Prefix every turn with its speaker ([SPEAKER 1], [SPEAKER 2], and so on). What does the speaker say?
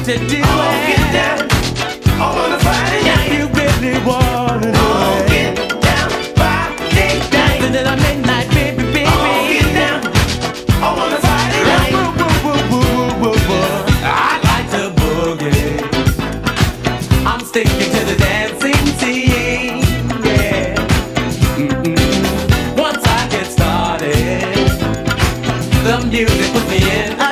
[SPEAKER 1] to do
[SPEAKER 2] Get down. I wanna Friday night.
[SPEAKER 1] You really wanna do it.
[SPEAKER 2] Get down. Friday night.
[SPEAKER 1] Dancing in the midnight, baby, baby.
[SPEAKER 2] Get down. I wanna Friday night.
[SPEAKER 1] I like to boogie. I'm sticking to the dancing scene. Yeah. Once I get started, the music puts me in.